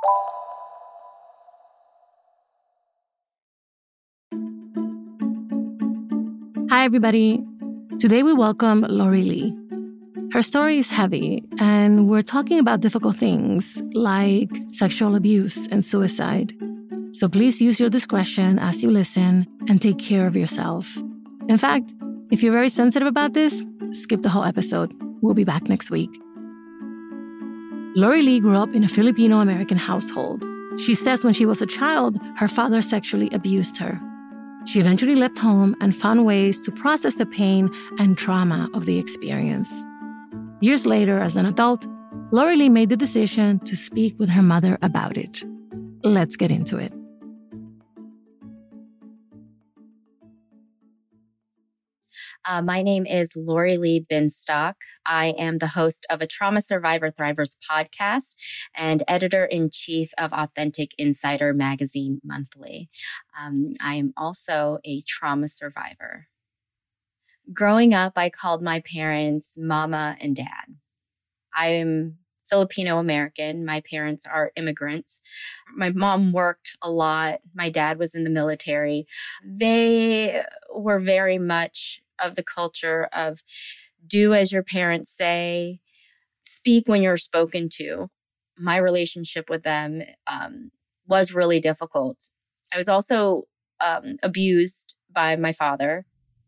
Hi, everybody. Today we welcome Lori Lee. Her story is heavy, and we're talking about difficult things like sexual abuse and suicide. So please use your discretion as you listen and take care of yourself. In fact, if you're very sensitive about this, skip the whole episode. We'll be back next week. Lori Lee grew up in a Filipino-American household. She says when she was a child, her father sexually abused her. She eventually left home and found ways to process the pain and trauma of the experience. Years later, as an adult, Lori Lee made the decision to speak with her mother about it. Let's get into it. My name is Lori Lee Binstock. I am the host of a Trauma Survivor Thrivers podcast and editor-in-chief of Authentic Insider Magazine Monthly. I am also a trauma survivor. Growing up, I called my parents Mama and Dad. I'm Filipino-American. My parents are immigrants. My mom worked a lot. My dad was in the military. They were very much of the culture of do as your parents say, speak when you're spoken to. My relationship with them was really difficult. I was also abused by my father.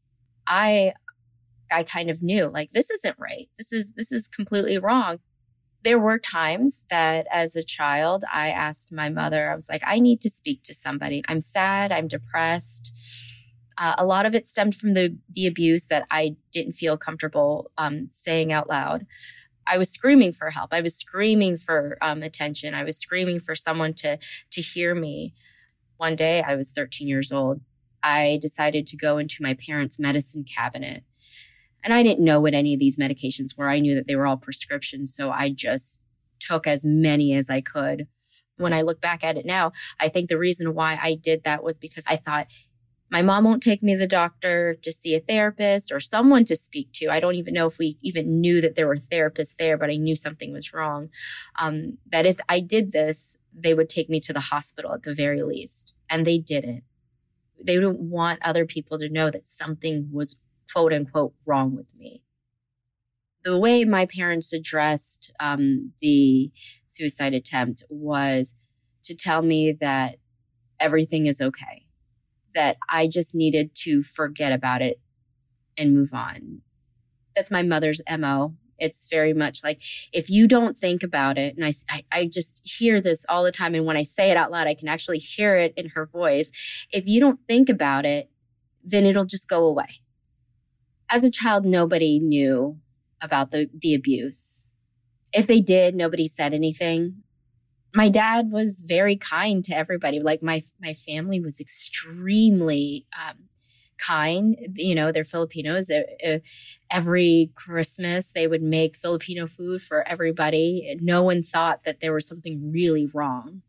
I kind of knew, like, this isn't right. This is completely wrong. There were times that as a child, I asked my mother, I was like, I need to speak to somebody. I'm sad. I'm depressed. A lot of it stemmed from the abuse that I didn't feel comfortable saying out loud. I was screaming for help. I was screaming for attention. I was screaming for someone to hear me. One day, I was 13 years old. I decided to go into my parents' medicine cabinet. And I didn't know what any of these medications were. I knew that they were all prescriptions, so I just took as many as I could. When I look back at it now, I think the reason why I did that was because I thought, my mom won't take me to the doctor to see a therapist or someone to speak to. I don't even know if we even knew that there were therapists there, but I knew something was wrong. That if I did this, they would take me to the hospital at the very least. And they didn't. They didn't want other people to know that something was quote unquote wrong with me. The way my parents addressed the suicide attempt was to tell me that everything is okay, that I just needed to forget about it and move on. That's my mother's MO. It's very much like, if you don't think about it, and I just hear this all the time, and when I say it out loud, I can actually hear it in her voice. If you don't think about it, then it'll just go away. As a child, nobody knew about the abuse. If they did, nobody said anything. My dad was very kind to everybody. Like my family was extremely kind. You know, they're Filipinos. Every Christmas, they would make Filipino food for everybody. No one thought that there was something really wrong.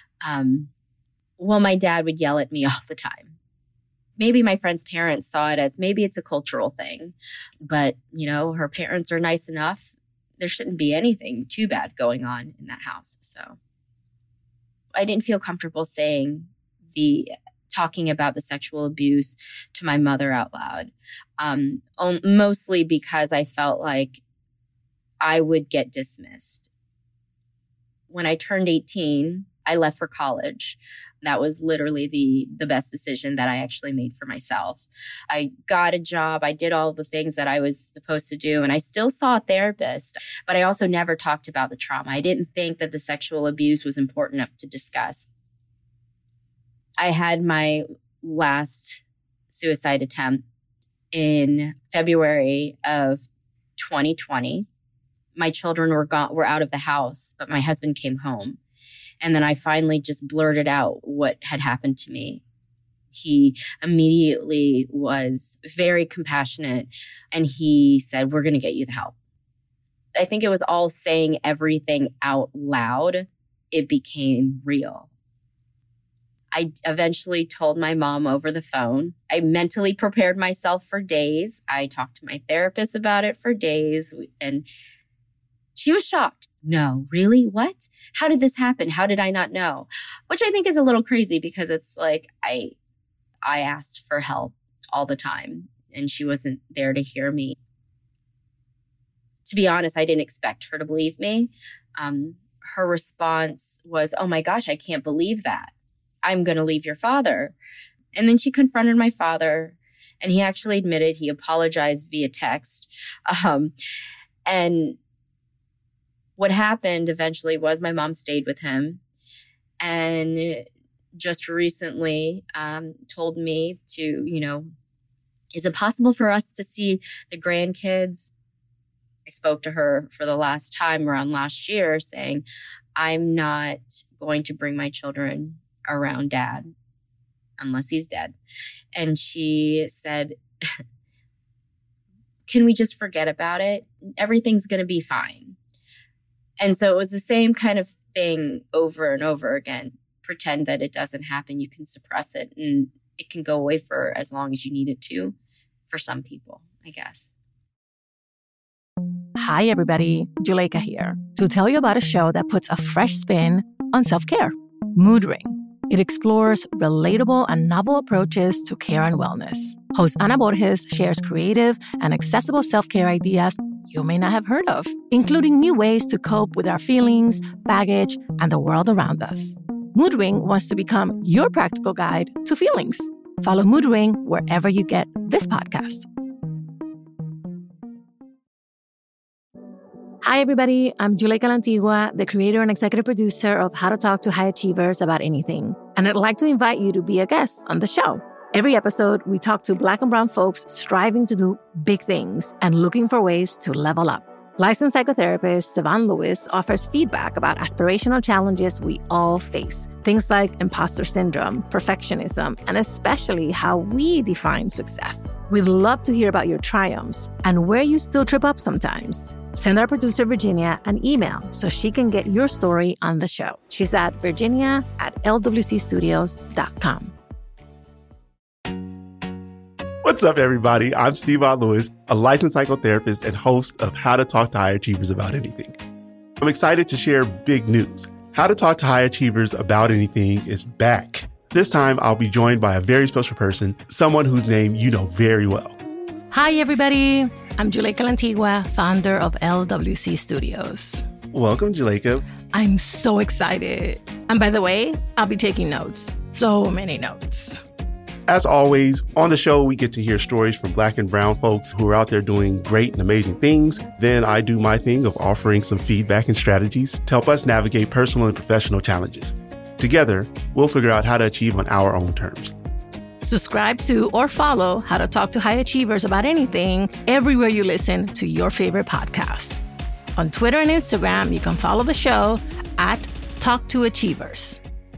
Well, my dad would yell at me all the time. Maybe my friend's parents saw it as maybe it's a cultural thing. But, you know, her parents are nice enough. There shouldn't be anything too bad going on in that house. So I didn't feel comfortable talking about the sexual abuse to my mother out loud. Mostly because I felt like I would get dismissed. When I turned 18, I left for college. That was literally the best decision that I actually made for myself. I got a job. I did all the things that I was supposed to do. And I still saw a therapist, but I also never talked about the trauma. I didn't think that the sexual abuse was important enough to discuss. I had my last suicide attempt in February of 2020. My children were out of the house, but my husband came home. And then I finally just blurted out what had happened to me. He immediately was very compassionate, and he said, we're going to get you the help. I think it was all saying everything out loud. It became real. I eventually told my mom over the phone. I mentally prepared myself for days. I talked to my therapist about it for days. And She was shocked. No, really? What? How did this happen? How did I not know? Which I think is a little crazy because it's like I asked for help all the time and she wasn't there to hear me. To be honest, I didn't expect her to believe me. Her response was, oh my gosh, I can't believe that. I'm going to leave your father. And then she confronted my father and he actually admitted he apologized via text. And what happened eventually was my mom stayed with him and just recently told me to, is it possible for us to see the grandkids? I spoke to her for the last time around last year saying, I'm not going to bring my children around dad unless he's dead. And she said, can we just forget about it? Everything's going to be fine. And so it was the same kind of thing over and over again. Pretend that it doesn't happen. You can suppress it and it can go away for as long as you need it to for some people, I guess. Hi, everybody. Juleyka here to tell you about a show that puts a fresh spin on self-care, Mood Ring. It explores relatable and novel approaches to care and wellness. Host Ana Borges shares creative and accessible self-care ideas you may not have heard of, including new ways to cope with our feelings, baggage, and the world around us. Mood Ring wants to become your practical guide to feelings. Follow Mood Ring wherever you get this podcast. Hi, everybody. I'm Juleyka Lantigua, the creator and executive producer of How to Talk to High Achievers About Anything. And I'd like to invite you to be a guest on the show. Every episode, we talk to Black and brown folks striving to do big things and looking for ways to level up. Licensed psychotherapist Devon Lewis offers feedback about aspirational challenges we all face. Things like imposter syndrome, perfectionism, and especially how we define success. We'd love to hear about your triumphs and where you still trip up sometimes. Send our producer, Virginia, an email so she can get your story on the show. She's at virginia@lwcstudios.com. What's up, everybody? I'm Steve Lewis, a licensed psychotherapist and host of How to Talk to High Achievers About Anything. I'm excited to share big news. How to Talk to High Achievers About Anything is back. This time, I'll be joined by a very special person, someone whose name you know very well. Hi, everybody. I'm Juleyka Lantigua, founder of LWC Studios. Welcome, Juleyka. I'm so excited. And by the way, I'll be taking notes. So many notes. As always, on the show, we get to hear stories from Black and brown folks who are out there doing great and amazing things. Then I do my thing of offering some feedback and strategies to help us navigate personal and professional challenges. Together, we'll figure out how to achieve on our own terms. Subscribe to or follow How to Talk to High Achievers About Anything everywhere you listen to your favorite podcast. On Twitter and Instagram, you can follow the show at Talk to Achievers.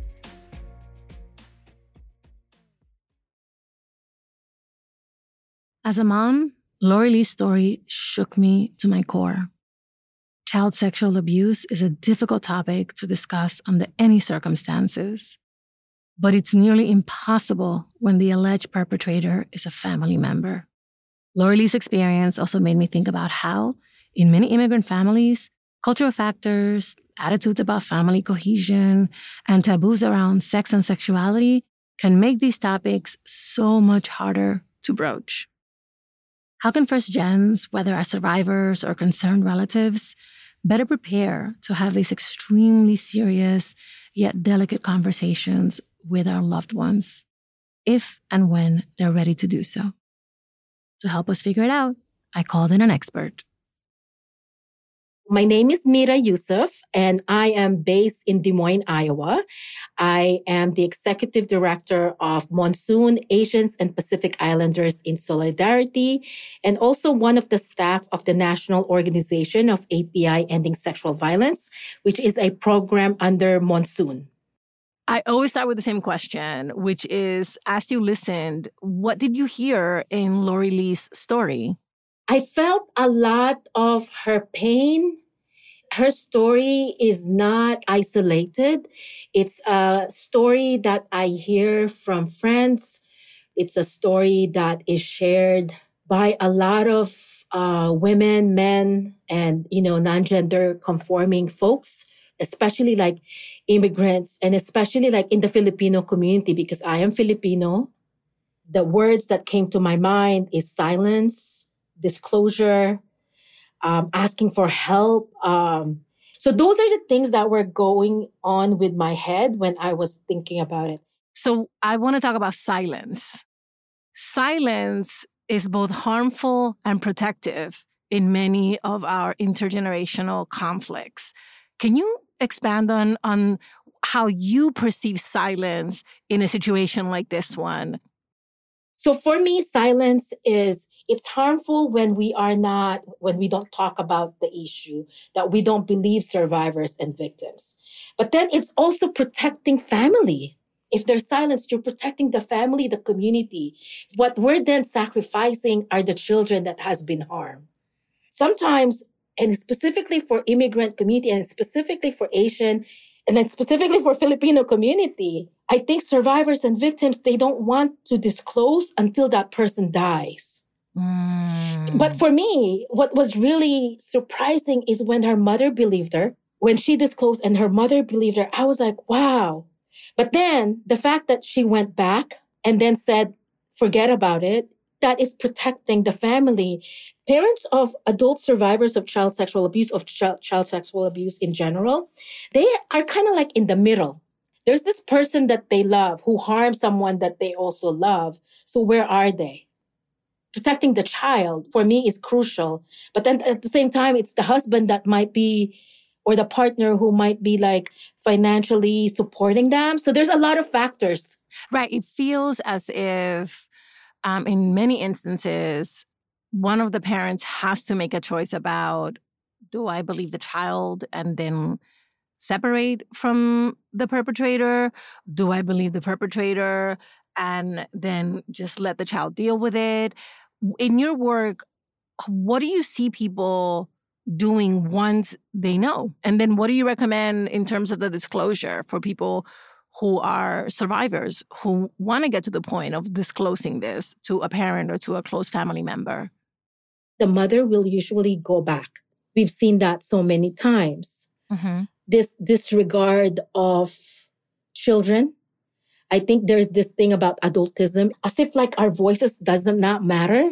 As a mom, Lori Lee's story shook me to my core. Child sexual abuse is a difficult topic to discuss under any circumstances, but it's nearly impossible when the alleged perpetrator is a family member. Lori Lee's experience also made me think about how, in many immigrant families, cultural factors, attitudes about family cohesion, and taboos around sex and sexuality can make these topics so much harder to broach. How can first gens, whether as survivors or concerned relatives, better prepare to have these extremely serious yet delicate conversations with our loved ones, if and when they're ready to do so? To help us figure it out, I called in an expert. My name is Mira Yusuf, and I am based in Des Moines, Iowa. I am the executive director of Monsoon Asians and Pacific Islanders in Solidarity, and also one of the staff of the National Organization of API Ending Sexual Violence, which is a program under Monsoon. I always start with the same question, which is, as you listened, what did you hear in Lori Lee's story? I felt a lot of her pain. Her story is not isolated. It's a story that I hear from friends. It's a story that is shared by a lot of women, men, and, non-gender conforming folks, especially like immigrants and especially like in the Filipino community, because I am Filipino. The words that came to my mind is silence, disclosure, asking for help. So those are the things that were going on with my head when I was thinking about it. So I want to talk about silence. Silence is both harmful and protective in many of our intergenerational conflicts. Can you expand on how you perceive silence in a situation like this one? So for me, silence it's harmful when we don't talk about the issue, that we don't believe survivors and victims. But then it's also protecting family. If there's silence, you're protecting the family, the community. What we're then sacrificing are the children that has been harmed. Sometimes, and specifically for immigrant community and specifically for Asian, and then specifically for Filipino community, I think survivors and victims, they don't want to disclose until that person dies. But for me, what was really surprising is when her mother believed her, when she disclosed and her mother believed her, I was like, wow. But then the fact that she went back and then said, forget about it, that is protecting the family. Parents of adult survivors of child sexual abuse, child sexual abuse in general, they are kind of like in the middle. There's this person that they love who harms someone that they also love. So where are they? Protecting the child, for me, is crucial. But then at the same time, it's the husband that might be, or the partner who might be like financially supporting them. So there's a lot of factors. Right. It feels as if in many instances, one of the parents has to make a choice about, do I believe the child and then separate from the perpetrator? Do I believe the perpetrator and then just let the child deal with it? In your work, what do you see people doing once they know? And then what do you recommend in terms of the disclosure for people who are survivors who want to get to the point of disclosing this to a parent or to a close family member? The mother will usually go back. We've seen that so many times. Mm-hmm. This disregard of children. I think there's this thing about adultism, as if like our voices does not matter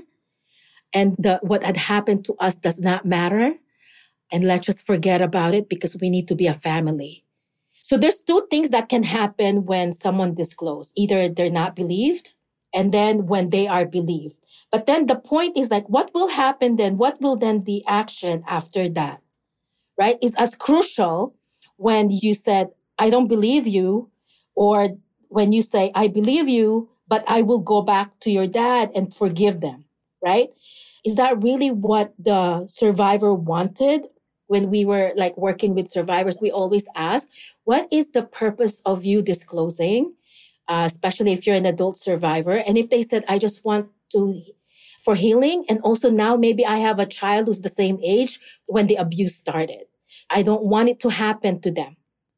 and what had happened to us does not matter. And let's just forget about it because we need to be a family. So there's two things that can happen when someone discloses. Either they're not believed, and then when they are believed. But then the point is like, what will happen then? What will then the action after that, right? Is as crucial when you said, I don't believe you, or when you say, I believe you, but I will go back to your dad and forgive them, right? Is that really what the survivor wanted? When we were like working with survivors, we always ask, what is the purpose of you disclosing? Especially if you're an adult survivor. And if they said, I just want for healing. And also now maybe I have a child who's the same age when the abuse started. I don't want it to happen to them.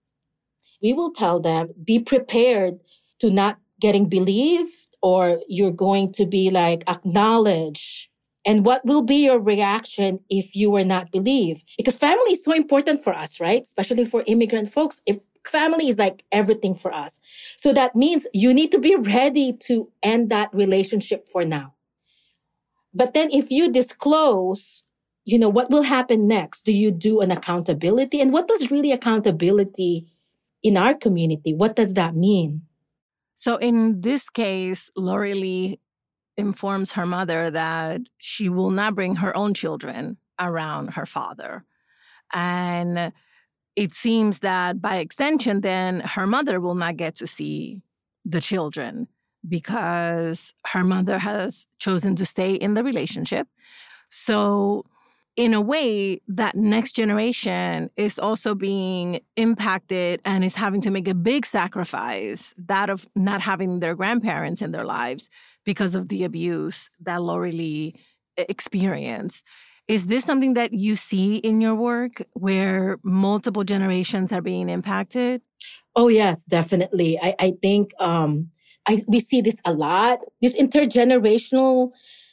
We will tell them, be prepared to not getting believed, or you're going to be like acknowledged. And what will be your reaction if you were not believed? Because family is so important for us, right? Especially for immigrant folks. Family is like everything for us. So that means you need to be ready to end that relationship for now. But then if you disclose, what will happen next? Do you do an accountability? And what does really accountability in our community? What does that mean? So in this case, Lori Lee informs her mother that she will not bring her own children around her father. And it seems that by extension, then her mother will not get to see the children because her mother has chosen to stay in the relationship. So in a way, that next generation is also being impacted and is having to make a big sacrifice, that of not having their grandparents in their lives because of the abuse that Lori Lee experienced. Is this something that you see in your work where multiple generations are being impacted? Oh, yes, definitely. I think we see this a lot. This intergenerational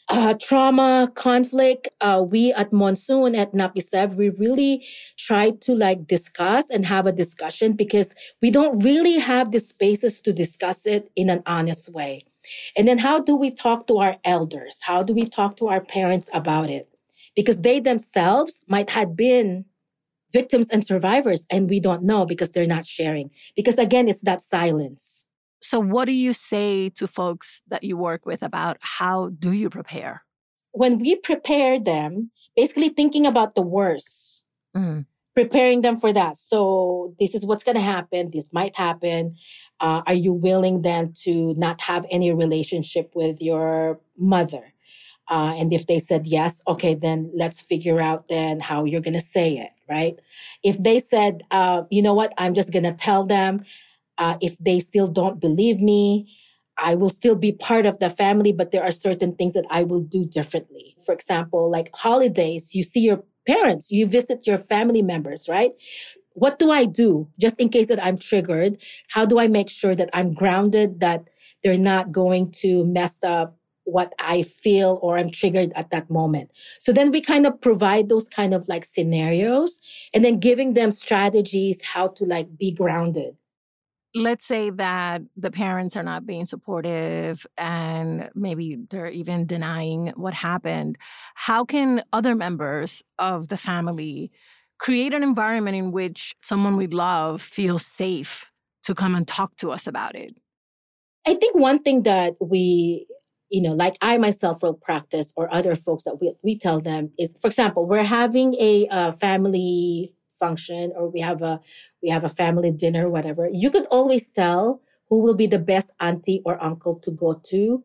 trauma, conflict. We at Monsoon, at NAPISEV, we really try to like discuss and have a discussion because we don't really have the spaces to discuss it in an honest way. And then how do we talk to our elders? How do we talk to our parents about it? Because they themselves might have been victims and survivors, and we don't know because they're not sharing. Because again, it's that silence. So what do you say to folks that you work with about how do you prepare? When we prepare them, basically thinking about the worst, preparing them for that. So this is what's going to happen. This might happen. Are you willing then to not have any relationship with your mother? And if they said yes, okay, then let's figure out then how you're going to say it, right? If they said, you know what, I'm just going to tell them, if they still don't believe me, I will still be part of the family, but there are certain things that I will do differently. For example, like holidays, you see your parents, you visit your family members, right? What do I do just in case that I'm triggered? How do I make sure that I'm grounded, that they're not going to mess up what I feel or I'm triggered at that moment? So then we kind of provide those kind of like scenarios and then giving them strategies how to like be grounded. Let's say that the parents are not being supportive and maybe they're even denying what happened. How can other members of the family create an environment in which someone we love feels safe to come and talk to us about it? I think one thing that we, like I myself will practice or other folks that we tell them is, for example, we're having a family function or we have a family dinner, whatever. You could always tell who will be the best auntie or uncle to go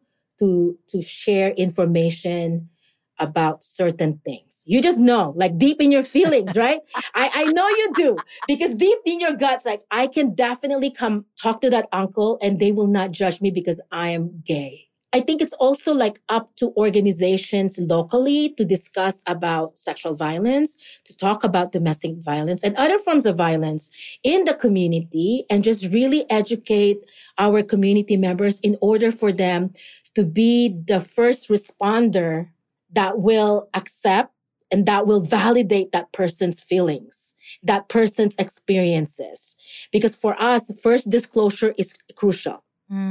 to share information about certain things. You just know, like deep in your feelings, right? I know you do, because deep in your guts, like I can definitely come talk to that uncle and they will not judge me because I am gay. I think it's also like up to organizations locally to discuss about sexual violence, to talk about domestic violence and other forms of violence in the community and just really educate our community members in order for them to be the first responder that will accept and that will validate that person's feelings, that person's experiences. Because for us, first disclosure is crucial.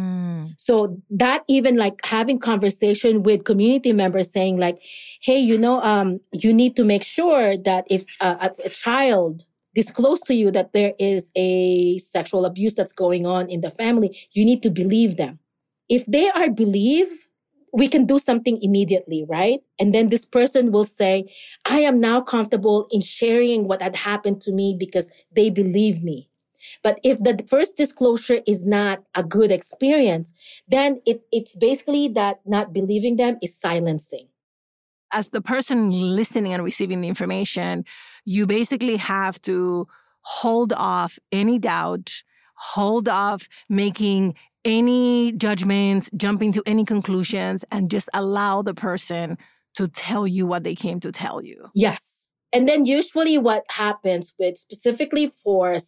So that even like having conversation with community members saying like, hey, you need to make sure that if a child disclose to you that there is a sexual abuse that's going on in the family, you need to believe them. If they are believed, we can do something immediately, right? And then this person will say, I am now comfortable in sharing what had happened to me because they believe me. But if the first disclosure is not a good experience, then it's basically that not believing them is silencing. As the person listening and receiving the information, you basically have to hold off any doubt, hold off making any judgments, jumping to any conclusions, and just allow the person to tell you what they came to tell you. Yes. And then usually what happens with specifically for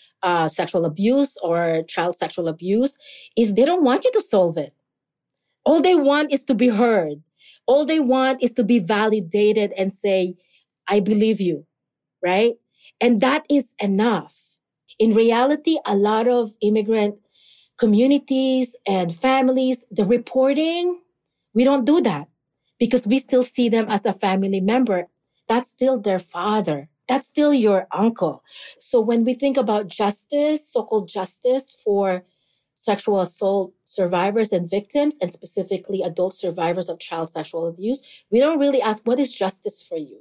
sexual abuse or child sexual abuse is they don't want you to solve it. All they want is to be heard. All they want is to be validated and say, I believe you, right? And that is enough. In reality, a lot of immigrant communities and families, the reporting, we don't do that because we still see them as a family member. That's still their father. That's still your uncle. So when we think about justice, so-called justice for sexual assault survivors and victims, and specifically adult survivors of child sexual abuse, we don't really ask, what is justice for you?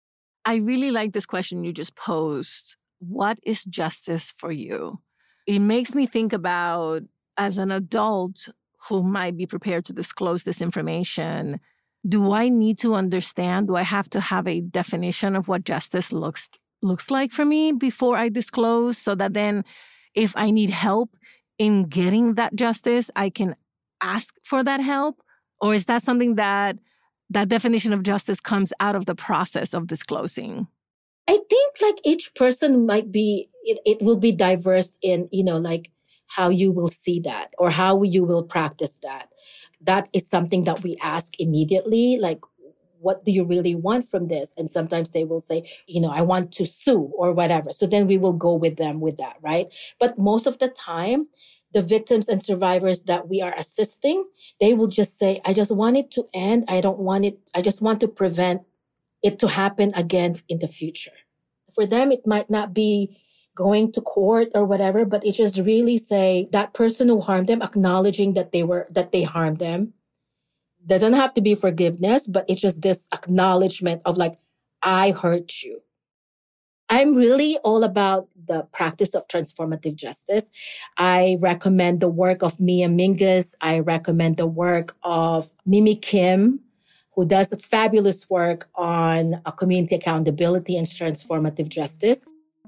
I really like this question you just posed. What is justice for you? It makes me think about, as an adult who might be prepared to disclose this information, do I need to understand? Do I have to have a definition of what justice looks like for me before I disclose, so that then if I need help in getting that justice, I can ask for that help? Or is that something that definition of justice comes out of the process of disclosing? I think like each person might be, it will be diverse in, like how you will see that or how you will practice that. That is something that we ask immediately, like, what do you really want from this? And sometimes they will say, I want to sue or whatever. So then we will go with them with that, right? But most of the time, the victims and survivors that we are assisting, they will just say, I just want it to end. I don't want it. I just want to prevent it to happen again in the future. For them, it might not be going to court or whatever, but it just really say that person who harmed them, acknowledging that they harmed them. Doesn't have to be forgiveness, but it's just this acknowledgement of like, I hurt you. I'm really all about the practice of transformative justice. I recommend the work of Mia Mingus. I recommend the work of Mimi Kim, who does fabulous work on community accountability and transformative justice.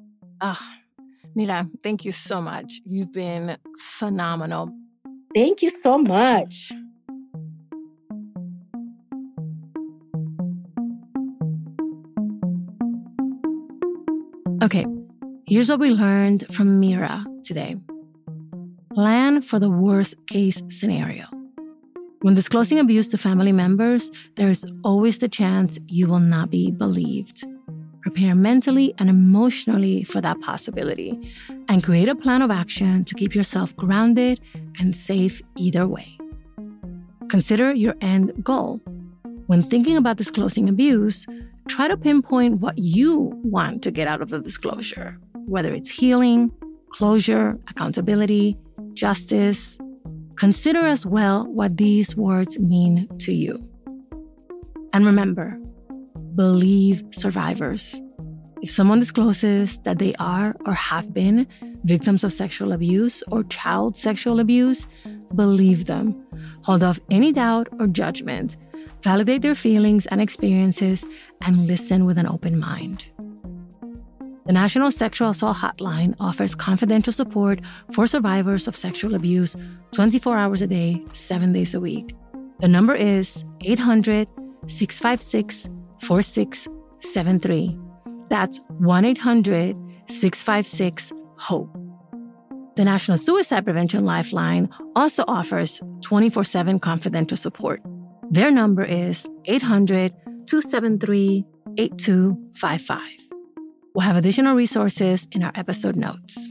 Mira, thank you so much. You've been phenomenal. Thank you so much. Okay, here's what we learned from Mira today. Plan for the worst case scenario. When disclosing abuse to family members, there is always the chance you will not be believed. Prepare mentally and emotionally for that possibility and create a plan of action to keep yourself grounded and safe either way. Consider your end goal. When thinking about disclosing abuse, try to pinpoint what you want to get out of the disclosure, whether it's healing, closure, accountability, justice. Consider as well what these words mean to you. And remember, believe survivors. If someone discloses that they are or have been victims of sexual abuse or child sexual abuse, believe them. Hold off any doubt or judgment. Validate their feelings and experiences and listen with an open mind. The National Sexual Assault Hotline offers confidential support for survivors of sexual abuse 24 hours a day, 7 days a week. The number is 800-656-4673. That's 1-800-656-HOPE. The National Suicide Prevention Lifeline also offers 24/7 confidential support. Their number is 800-273-8255. We'll have additional resources in our episode notes.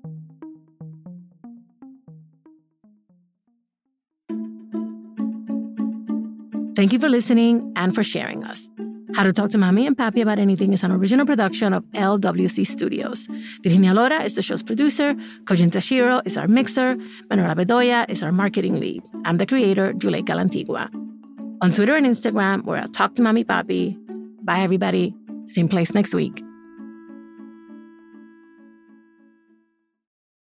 Thank you for listening and for sharing us. How to Talk to Mommy and Papi About Anything is an original production of LWC Studios. Virginia Lora is the show's producer. Kojin Tashiro is our mixer. Manuela Bedoya is our marketing lead. I'm the creator, Juleyka Lantigua. On Twitter and Instagram, we're at Talk to Mommy Papi. Bye, everybody. Same place next week.